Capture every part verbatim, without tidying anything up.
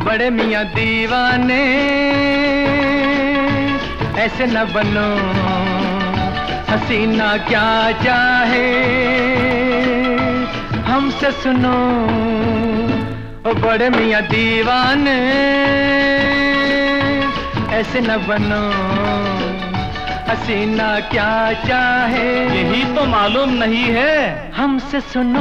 बड़े मियाँ दीवाने ऐसे न बनो, हसीना क्या चाहे हमसे सुनो। ओ बड़े मियाँ दीवाने ऐसे न बनो, हसीना क्या चाहे यही तो मालूम नहीं है हमसे सुनो।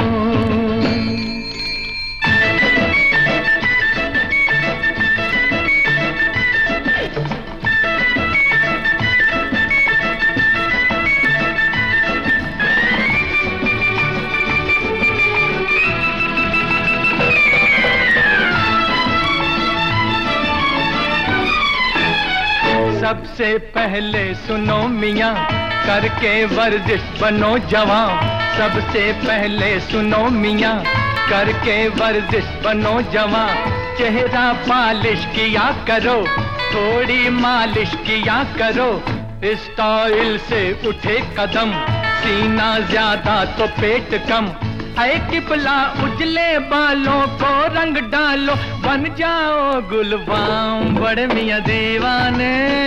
सबसे पहले सुनो मियाँ करके वर्जिश बनो जवां। सबसे पहले सुनो मियाँ करके वर्जिश बनो जवां। चेहरा पालिश किया करो, थोड़ी मालिश किया करो। स्टाइल से उठे कदम, सीना ज्यादा तो पेट कम। ऐ किबला उजले बालों को रंग डालो, बन जाओ गुलबाम। बड़े मियाँ दीवाने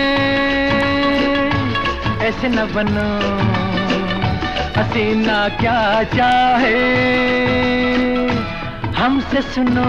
ऐसे न बनो, हसीना क्या चाहे हमसे सुनो।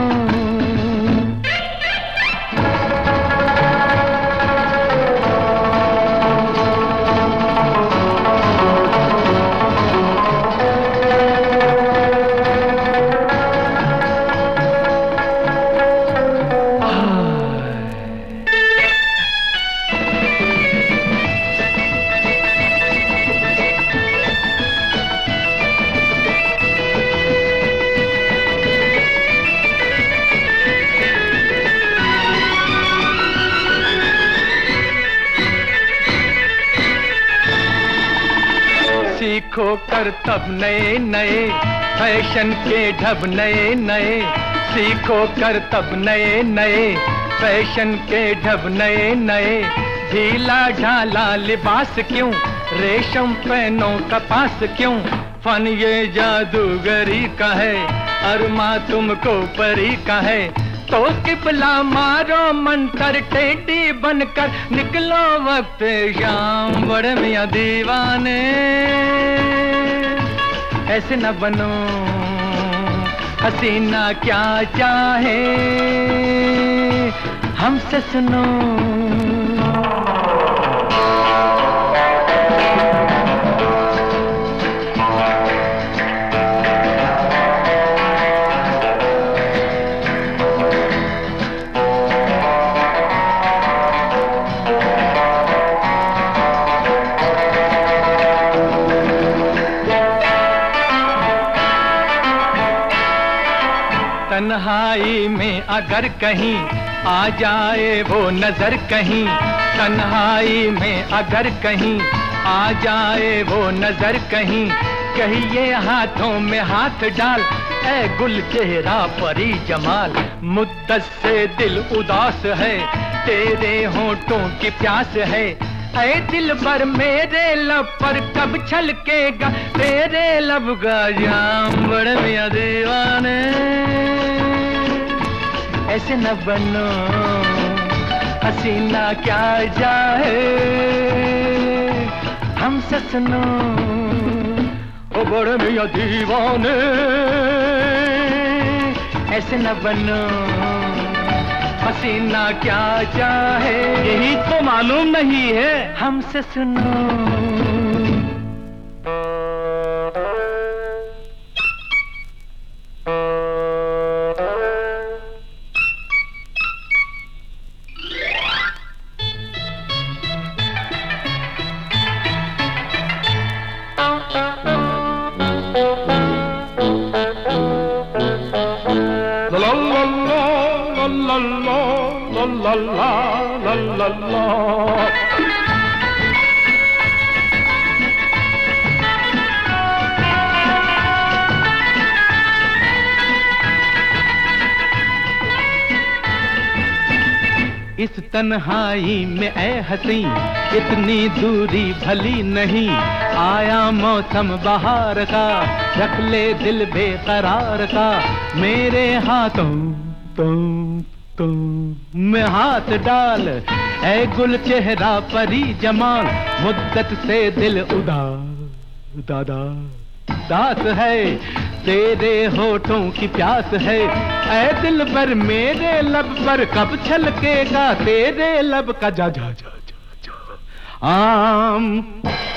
सीखो कर तब नए नए फैशन के ढब नए नए। सीखो कर तब नए नए फैशन के ढब नए नए। ढीला ढाला लिबास क्यों, रेशम पहनो कपास क्यों। फन ये जादूगरी का है, अरमा तुमको परी का है। तो किबला मारो मंतर, टेढ़ी बनकर निकलो वक्त शाम। बड़े मियाँ दीवाने ऐसे न बनो, हसीना क्या चाहे हमसे सुनो। तन्हाई में अगर कहीं आ जाए वो नजर कहीं। तन्हाई में अगर कहीं आ जाए वो नजर कहीं। कहिए हाथों में हाथ डाल, ऐ गुल चेहरा परी जमाल। मुद्दत से दिल उदास है, तेरे होंठों की प्यास है। ऐ दिल पर मेरे लब पर कब छलकेगा तेरे लब का जाम। बड़े मियाँ दीवाने ऐसे न बनो, हसीना क्या चाहे हमसे सुनो। ओ बड़े मियाँ दीवाने ऐसे न बनो, हसीना क्या चाहे यही तो मालूम नहीं है हमसे सुनो। La la la la la la la la la la। इस तन्हाई में ऐ हसी इतनी दूरी भली नहीं। आया मौसम बहार का, रख ले दिल बेकरार का। मेरे हाथों तो तुम में हाथ डाल ऐ गुल चेहरा परी जमाल, मुद्दत से दिल उदास दादा दास है, तेरे होठों की प्यास है, ऐ दिल पर मेरे लब पर कब छलकेगा तेरे लब का जा जा जा जा, जा। आम